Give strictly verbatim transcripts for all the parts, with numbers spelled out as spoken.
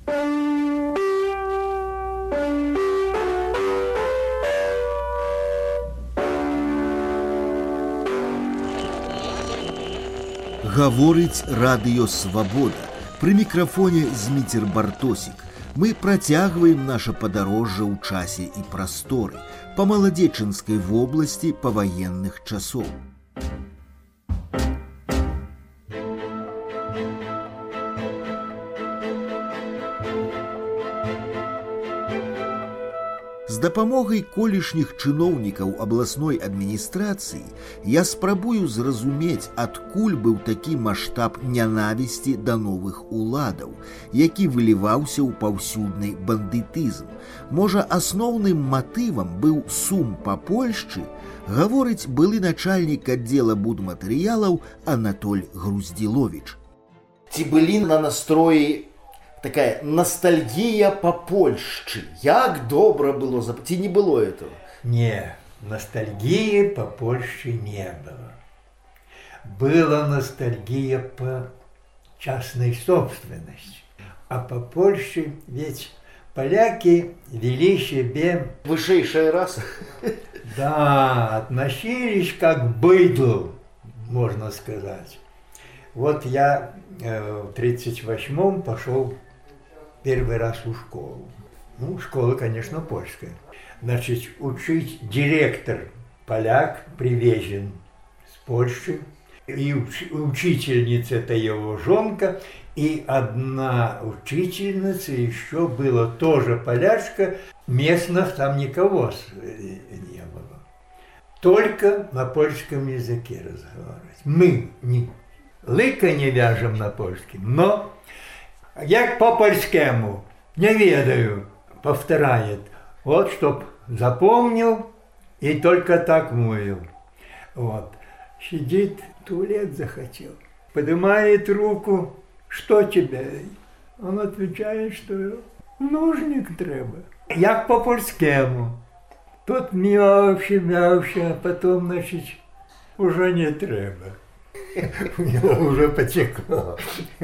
Гаворыць радыё «Свабода». Пры мікрафоне Зміцер Бартосік. Мы працягваем наша падарожжа ў часе і прасторы па Маладзечынскай вобласці паваенных часоў. З дапамогай колішніх чыноўнікаў абласной адміністрацыі я спрабую зразумець, адкуль быў такі маштаб нянавісці да новых уладаў, які выліваўся ў паўсюдны бандытызм. Можа, асноўным матывам быў сум па Польшчы, гаворыць былы начальнік аддзела будматэрыялаў Анатоль Груздзіловіч. Ці былі на настроі такая ностальгия по Польшчы. Як добра было, ці не было этого? Не, ностальгии по Польше не было. Была ностальгия по частной собственности. А по Польше ведь поляки вели себе... Высшая раса. Да, относились как к быдлу, можно сказать. Вот я э, в тридцать восьмом пошел первый раз в школу. Ну, школа, конечно, польская. Значит, учить директор поляк привезен с Польши. И уч учительница это его жонка. И одна учительница еще была тоже полячка. Местных там никого не было. Только на польском языке разговаривать. Мы не, лыка не вяжем на польском, но... Як по-польскому, не ведаю, повторяет. Вот, чтоб запомнил и только так мовил. Вот. Сидит, туалет захотел. Поднимает руку. Что тебе? Он отвечает, что ножник треба. Як по-польскому. Тут мявши, мявши, а потом, значит, уже не треба. У него уже потекло.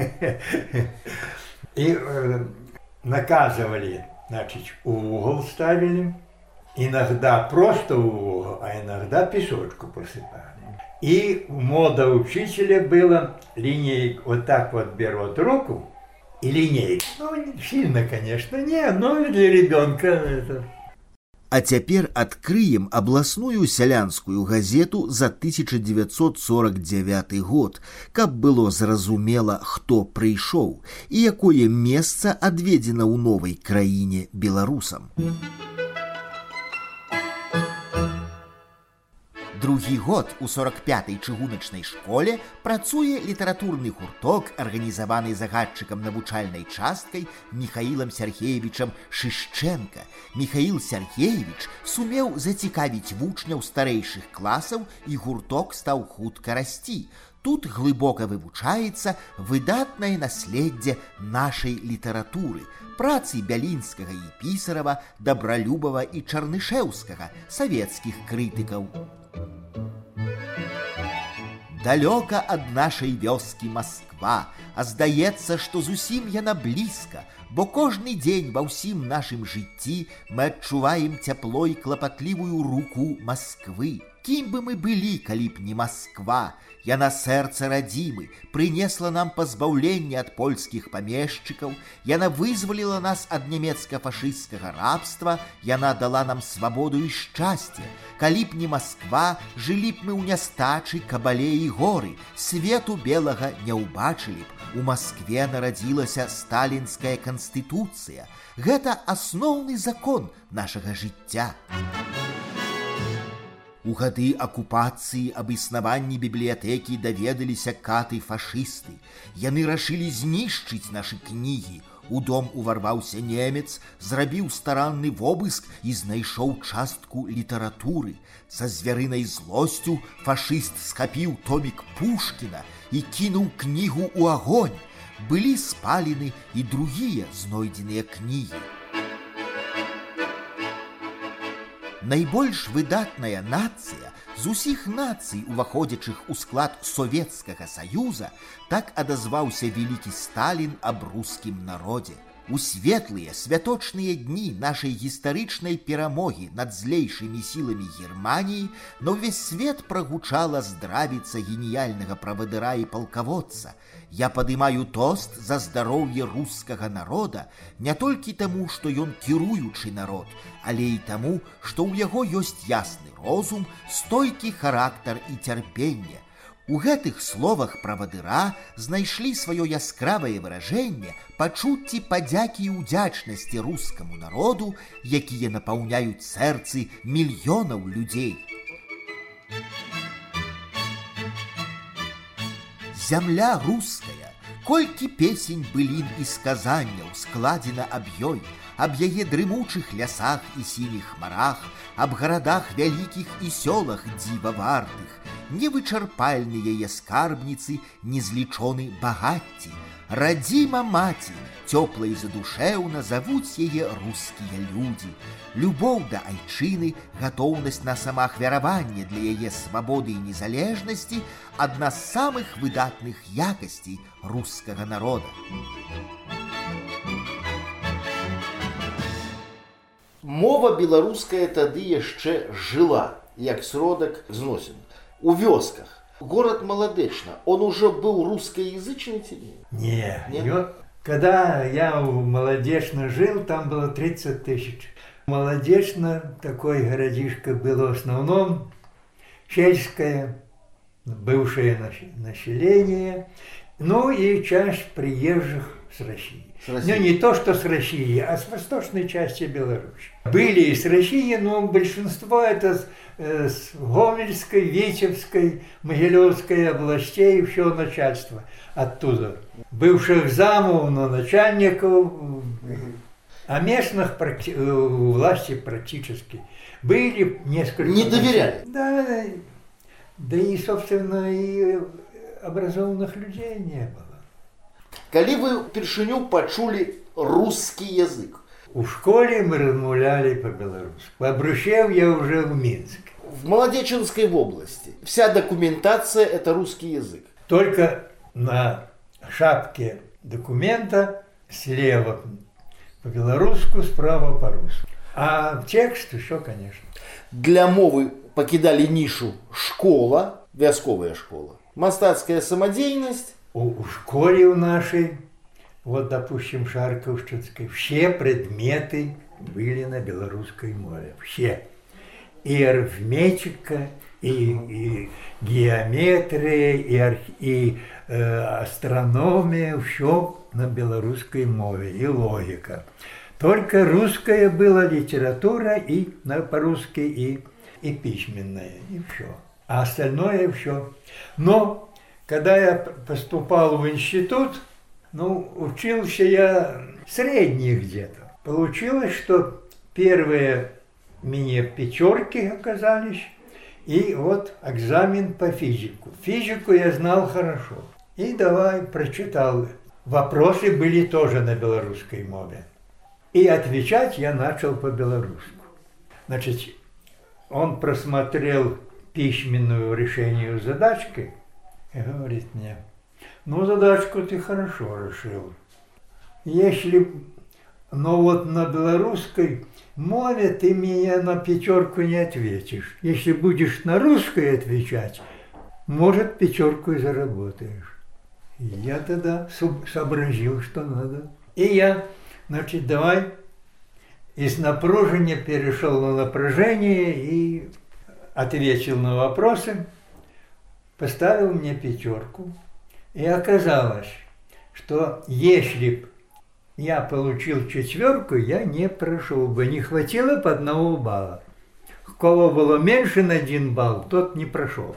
И э, наказывали, значит, угол ставили, иногда просто угол, а иногда песочку посыпали. И мода учителя была, линейку вот так вот берут руку и линейку. Ну, сильно, конечно, не, но для ребенка это... А цяпер адкрыем абласную сялянскую газету за тысяча девятьсот сорок девятый год, каб было зразумела, хто прыйшоў і якое месца адведзена ў новай краіне беларусам. Другі год у сорок пятай чыгуначнай школе працуе літаратурны гурток, арганізаваны загадчыкам навучальнай часткай Михаілам Сяргеевічам Шышчэнка. Михаіл Сяргеевіч сумеў зацікавіць вучняў старэйшых класаў, і гурток стаў хутка расці. Тут глыбока вывучаецца выдатнае наследдзе нашай літаратуры, працы Бялінскага і Пісарава, Дабралюбава і Чарнышэўскага, савецкіх крытыкаў. Далёка ад нашай вёскі Масква, а здаецца, што зусім яна блізка, бо кожны дзень ва ўсім нашым жыцці мы адчуваем цяпло і клапатлівую руку Масквы. Кім бы мы былі, калі б не Масква? Яна сэрца радзімы, прынесла нам пазбаўленне ад польскіх памешчыкаў, яна вызваліла нас ад нямецка-фашысцкага рабства, яна дала нам свабоду і шчасце. Калі б не Масква, жылі б мы ў нястачы, кабале і горы, свету белага не ўбачылі б. У Маскве нарадзілася сталінская канстытуцыя. Гэта асноўны закон нашага жыцця. У гады акупацыі аб існаванні бібліятэкі даведаліся каты-фашысты. Яны рашылі знішчыць нашы кнігі. У дом уварваўся немец, зрабіў старанны вобыск і знайшоў частку літаратуры. Са звярынай злосцю фашыст схапіў томік Пушкіна і кінуў кнігу ў агонь. Былі спалены і другія знойдзеныя кнігі. Найбольш выдатная нацыя з усіх нацый, уваходзячых у склад Савецкага Саюза, так адазваўся вялікі Сталін аб рускім народзе. У светлыя святочныя дні нашай гістарычнай перамогі над злейшымі сіламі Германіі на ўвесь свет прагучала здравіца геніяльнага правадыра і палкаводца. Я падымаю тост за здароўе рускага народа не толькі таму, што ён кіруючы народ, але і таму, што ў яго ёсць ясны розум, стойкі характар і цярпенне. У гэтых словах правадыра знайшлі сваё яскравае выражэнне пачуцці падзякі і ўдзячнасці рускаму народу, якія напаўняюць сэрцы мільёнаў людзей. Зямля руская, колькі песень, былін і сказанняў складзена аб ёй, аб яе дрымучых лясах і сініх марах, аб гарадах вялікіх і сёлах дзіва вартых, невычарпальны яе скарбніцы, незлічоны багацці. Радзіма маці, цёпла і задушэўна завуць яе рускія людзі. Любоў да айчыны, гатоўнасць на самаахвяраванне для яе свабоды і незалежнасці – адна з самых выдатных якасцей рускага народа. Мова беларуская тады яшчэ жыла, як сродак зносін. У вёсках. Город Молодечно, он уже был русскоязычный ці не? Не. Нет? Ё... Когда я в Молодечно жил, там было тридцать тысяч. Молодечно, такой городишко, было в основном сельское, бывшее население, ну и часть приезжих с России. С России. Ну, не то, что с России, а с восточной части Беларуси. Были и с России, но большинство это с, э, с Гомельской, Витебской, Могилевской областей, все начальство оттуда. Бывших замов, но начальников, а местных практи- власти практически. Были несколько... Не доверяли? Да, да и, собственно, и образованных людей не было. Калі вы упершыню пачулі русский язык? У школе мы размовляли по-белорусски. Побрущев я уже в Минске. В Молодеченской области вся документация – это русский язык. Только на шапке документа слева по-белорусски, справа по-русски. А текст еще, конечно. Для мовы покидали нишу школа, вясковая школа, мастацкая самодеятельность. У, у школе у нашей, вот, допустим, Шарковщинской, все предметы были на белорусской мове. Все. И арифметика, и, и геометрия, и, арх, и э, астрономия, все на белорусской мове, и логика. Только русская была литература и по-русски, и, и письменная, и все. А остальное все. Но когда я поступал в институт, ну, учился я средний где-то. Получилось, что первые мне пятерки оказались, и вот экзамен по физику. Физику я знал хорошо. И давай прочитал. Вопросы были тоже на белорусской мове. И отвечать я начал по-белорусски. Значит, он просмотрел письменную решение задачки и говорит мне: ну, задачку ты хорошо решил. Если, но вот на белорусской мове ты мне на пятерку не ответишь. Если будешь на русской отвечать, может, пятерку и заработаешь. И я тогда сообразил, что надо. И я, значит, давай из напружения перешел на напряжение и ответил на вопросы, поставил мне пятерку. И оказалось, что если б я получил четверку, я не прошел бы, не хватило по одного балла. У кого было меньше на один балл, тот не прошел.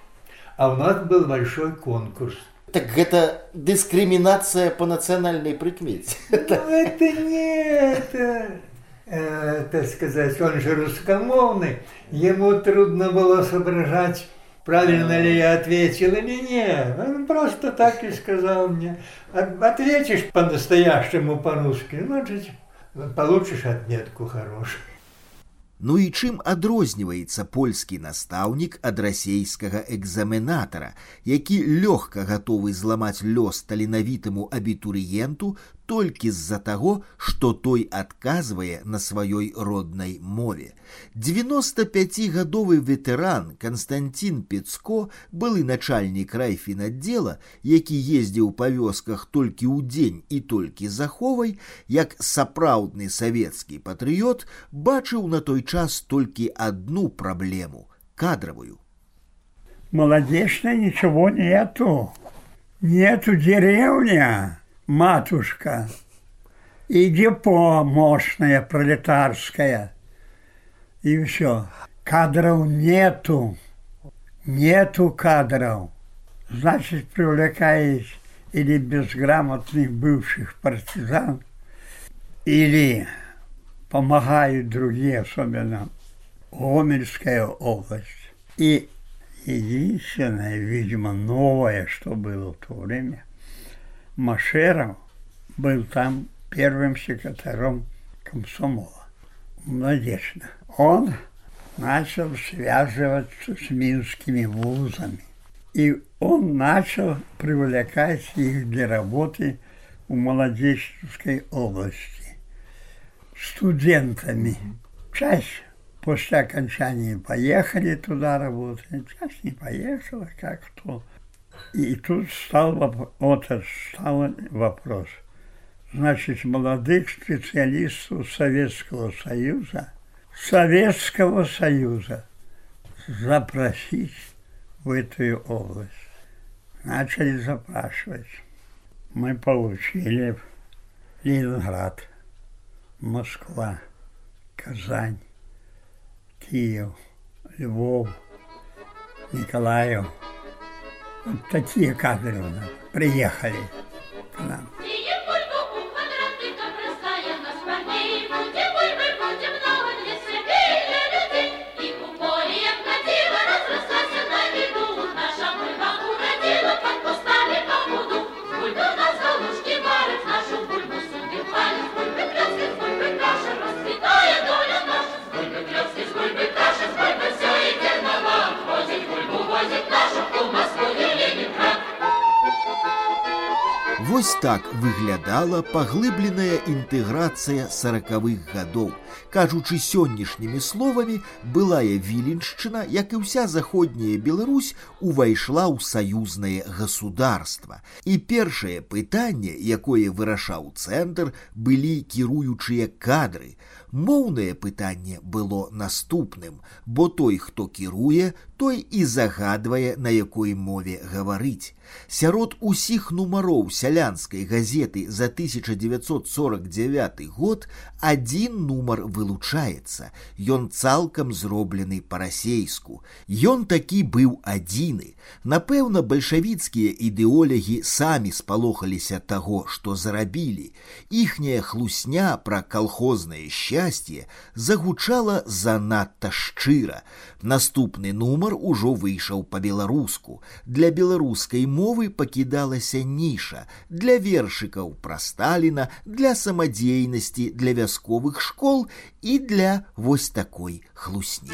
А у нас был большой конкурс. Так это дискриминация по национальной прикмете. Ну, это не это, э, так сказать, он же русскомовный, ему трудно было соображать, правильно ли я ответил или нет. Он просто так и сказал мне: ответишь по-настоящему по-русски, значит, получишь отметку хорошую. Ну і чым адрозніваецца польскі настаўнік ад расейскага экзаменатара, які лёгка гатовы зламаць лёс таленавітаму абітурыенту толькі з-за таго, што той адказвае на сваёй роднай мове. дзевяностапяцігадовы ветэран Константин Пецко, былы начальнік райфінаддзела, які ездзіў па вёсках толькі ў дзень і толькі з аховай, як сапраўдны савецкі патрыёт, бачыў на той час толькі одну праблему – кадровую. Молодечно ничего нету. Нету деревня, матушка, и депо мощное пролетарское. И все. Кадров нету. Нету кадров. Значит, привлекаешь или безграмотных бывших партизан, или помогают другие, особенно Гомельская область. И единственное, видимо, новое, что было в то время, Машеров был там первым секретарем комсомола. Надежда. Он начал связываться с минскими вузами. И он начал привлекать их для работы в Молодечной области студентами. Часть после окончания поехали туда работать, часть не поехала, как кто. И тут стал, вот стал вопрос. Значит, молодых специалистов Советского Союза, Советского Союза запросить в эту область. Начали запрашивать. Мы получили Ленинград, Москва, Казань, Киев, Львов, Николаев. Вот такие кадры у нас приехали к нам. Вось так выглядала паглыбленая інтэграцыя саракавых гадоў. Кажучы сённяшнімі словамі, былая Віленшчына, як і ўся заходняя Беларусь, увайшла ў саюзнае государства. І першае пытанне, якое вырашаў цэнтр, былі кіруючыя кадры. Моўнае пытанне было наступным, бо той, хто кіруе, той і загадвае, на якой мове гаварыць. Сярод усіх нумароў сялянскай газеты за тысяча девятьсот сорок девятый год адзін нумар вылучаецца. Ён цалкам зроблены па-расейску. Ён такі быў адзіны. Напэўна, бальшавіцкія ідэолягі самі спалохаліся таго, што зарабілі. Іхняя хлусня пра калхознае шчасце загучала занадта шчыра. Наступны нумар ужо выйшаў па-беларуску. Для беларускай мовы пакідалася ніша для вершыкаў пра Сталіна, для самадзейнасці, для вясковых школ і для вось такой хлусні.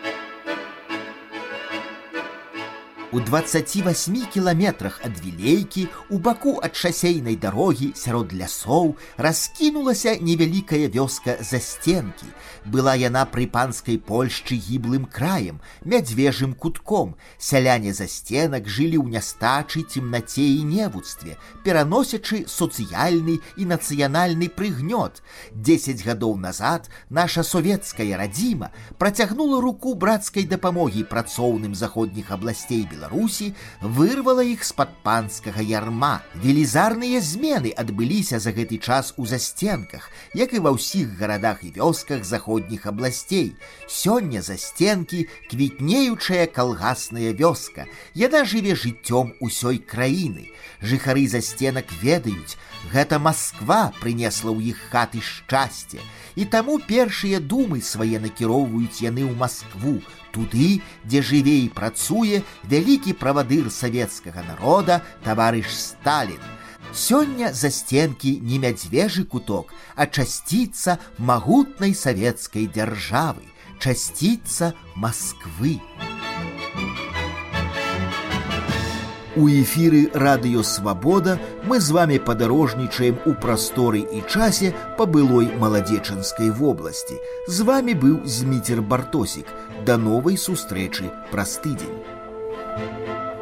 У двадцаці васьмі кіламетрах ад Вілейкі, у баку ад шасейнай дарогі, сярод лясоў, раскінулася невялікая вёска Застенкі. Была яна пры панскай Польшчы гіблым краем, мядзвежым кутком. Сяляне Застенак жылі ў нястачы, цемнаце і невуцтве, пераносячы сацыяльны і нацыянальны прыгнёт. Дзесяць гадоў назад наша савецкая радзіма працягнула руку брацкай дапамогі працоўным заходніх абласцей Беларусі, Беларусі, вырвала іх з-пад панскага ярма. Велізарныя змены адбыліся за гэты час у Застенках, як і ва ўсіх гарадах і вёсках заходніх абласцей. Сёння Застенкі – квітнеючая калгасная вёска. Яна жыве жыццём усёй краіны. Жыхары Застенак ведаюць, гэта Масква прынесла ў іх хаты шчасце. І таму першыя думы свае накіроўваюць яны ў Маскву, туды, дзе жыве і працуе вялікі правадыр савецкага народа таварыш Сталін. Сёння Застенкі не мядзвежы куток, а часціца магутнай савецкай дзяржавы, часціца Масквы. У эфіры радыё Свабода мы з вами падарожнічаем у прасторы і часе па былой маладзечанскай вобласці. З вами быў Зміцер Бартосік. Да новай сустрэчы праз тыдзень.